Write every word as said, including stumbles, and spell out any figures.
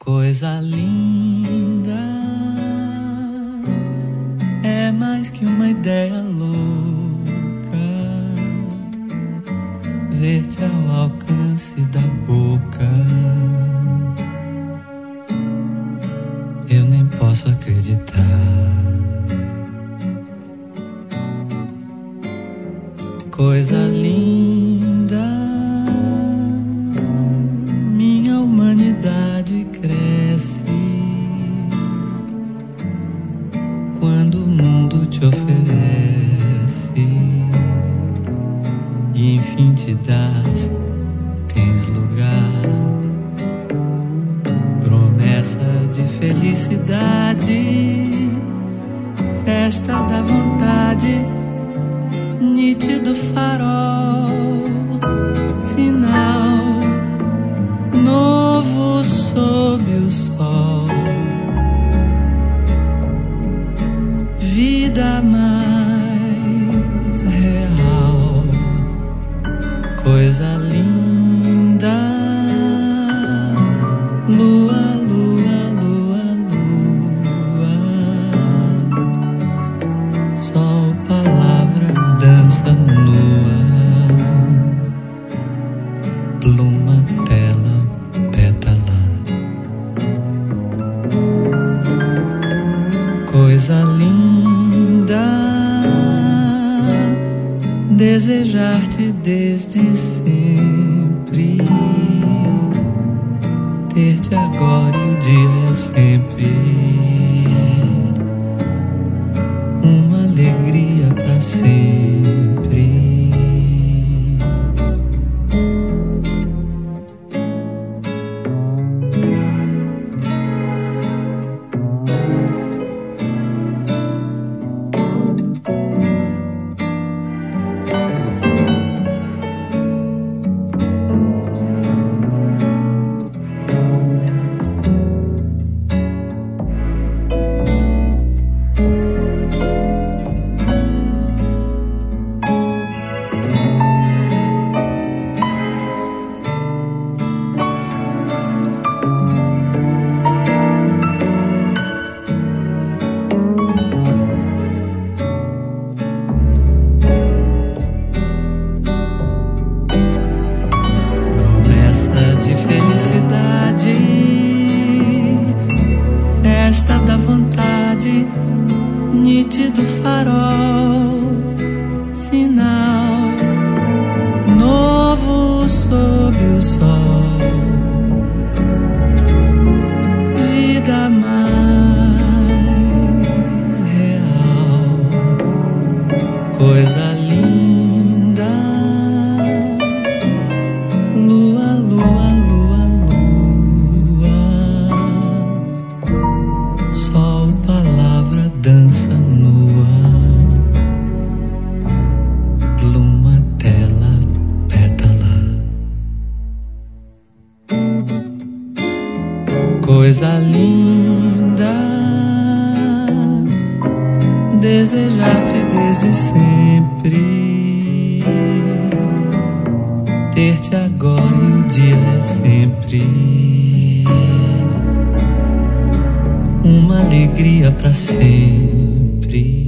Coisa linda, é mais que uma ideia louca, ver-te ao alcance da boca. Eu nem posso acreditar. Coisa linda, minha humanidade cresce quando o mundo te oferece e enfim te dás, tens lugar, promessa de felicidade, festa da vontade, nítido farol, sinal novo sob o sol, vida mais real, coisa linda, lua, lua, lua, lua, sol, palavra, dança nua, pluma, tela, pétala, coisa linda, desejar-te desde sempre, ter-te agora e o dia é sempre uma alegria pra sempre. Festa da vontade, nítido farol, sinal novo sob o sol, vida mais real, coisa linda, lua, lua, lua, lua, sol, palavra, dança nua, pluma, tela, pétala, coisa linda, desejar-te desde sempre, ter-te agora e o dia é sempre uma alegria pra sempre.